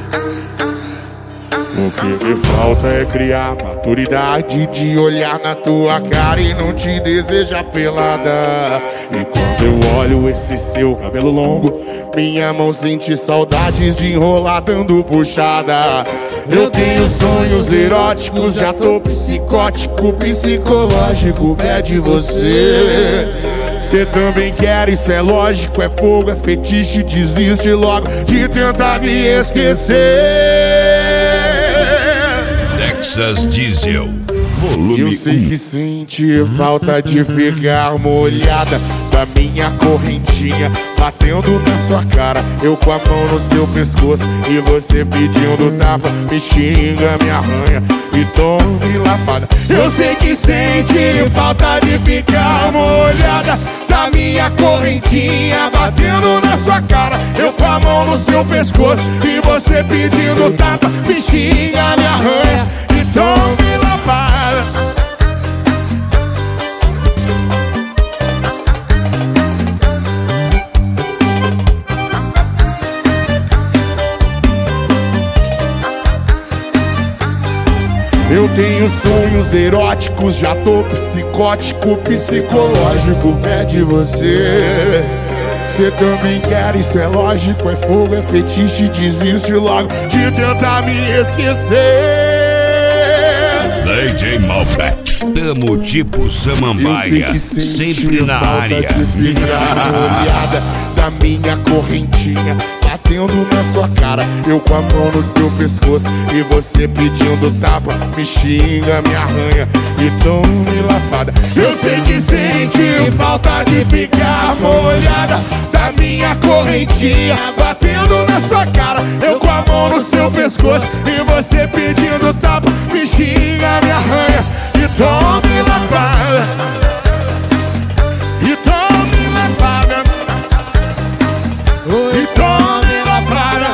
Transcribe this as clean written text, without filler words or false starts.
O que me falta é criar maturidade de olhar na tua cara e não te desejar pelada. E quando eu olho esse seu cabelo longo, minha mão sente saudades de enrolar dando puxada. Eu tenho sonhos eróticos, já tô psicótico, psicológico, pede você. Cê também quer, isso é lógico, é fogo, é fetiche, desiste logo de tentar me esquecer. Texas Diesel, volume 1. Eu sei que sente falta de ficar molhada da minha correntinha batendo na sua cara, eu com a mão no seu pescoço e você pedindo tapa, me xinga, me arranha e tome lapada. Eu sei que sente falta de ficar molhada da minha correntinha batendo na sua cara, eu com a mão no seu pescoço e você pedindo tapa, me xinga, me arranha e tome lapada. Eu tenho sonhos eróticos, já tô psicótico, psicológico, pede você. Cê também quer, isso é lógico, é fogo, é fetiche, desiste logo de tentar me esquecer. DJ Malbec, tamo tipo Samambaia, sempre na área. Olhada da minha correntinha batendo na sua cara, eu com a mão no seu pescoço e você pedindo tapa, me xinga, me arranha e tome lapada. Eu sei que sente falta de ficar molhada da minha correntinha batendo na sua cara, eu com a mão no seu pescoço e você pedindo tapa, me xinga, me arranha e tome lapada. E tome lapada. E tome lapada.